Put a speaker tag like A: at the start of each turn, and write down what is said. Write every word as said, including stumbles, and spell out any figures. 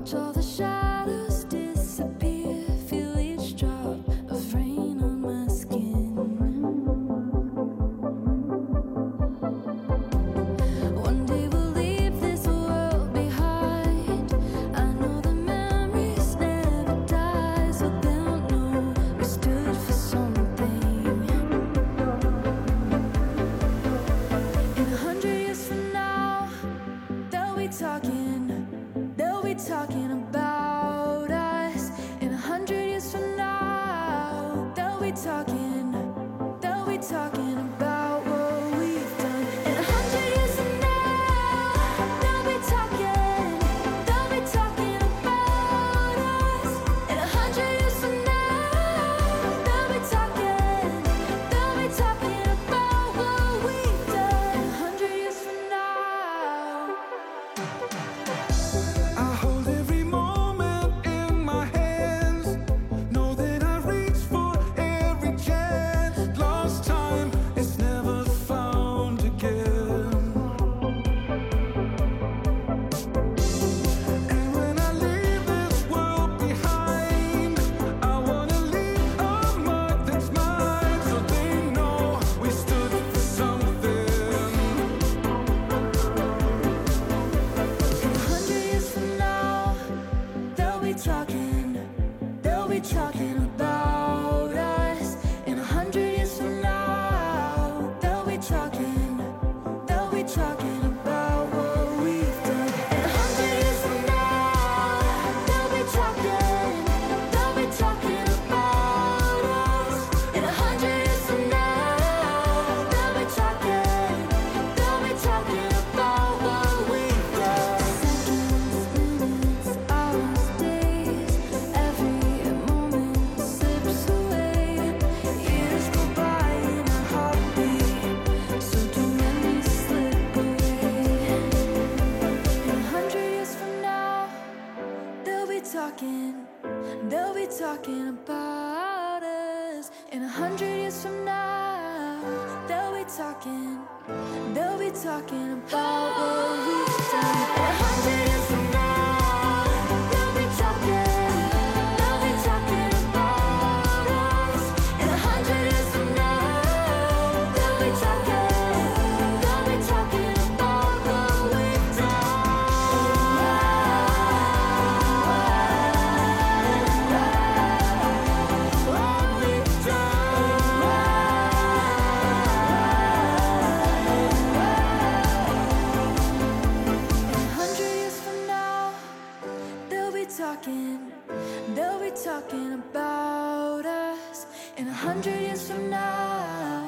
A: Watch all the shadows disappear. Feel each drop of rain on my skin. One day we'll leave this world behind. I know the memories never die, so they'll know we stood for something. In a hundred years from now, they'll be talking, they'll be talking about us. In a hundred years from now, they'll be talking, they'll be talking about what we've done. In a hundred years from now, they'll be talking, they'll be talking about us. In a hundred years from now, they'll be talking, they'll be talking about what we've done. In a hundred years from now.
B: I hold every moment in my hands. Know that I reach for every chance. Lost time is never found again. And when I leave this world behind, I wanna leave a mark that's mine, so they know we stood for something.
A: In a hundred years from now, they'll be talking, they'll be talking about us. In a hundred years from now, they'll be talking, they'll be talking about what we've done. In a hundred years from now, they'll be talking, they'll be talking about us. In a hundred years from now, they'll be talking, they'll be talking about what we've done. Seconds, minutes, hours, days, every moment slips away. Years go by in a heartbeat, so don't let me slip away. In a hundred years from now, they'll be talking, they'll be talking about us. In a hundred years from now, they'll be talking, they'll be talking about what we've done. In a hundred years from now, they'll be talking, they'll be talking about us. In a hundred years from now, they'll be talking, they'll be talking about what we've done. What we've In a hundred years from now, they'll be talking, they'll be talking about us. In a hundred years from now.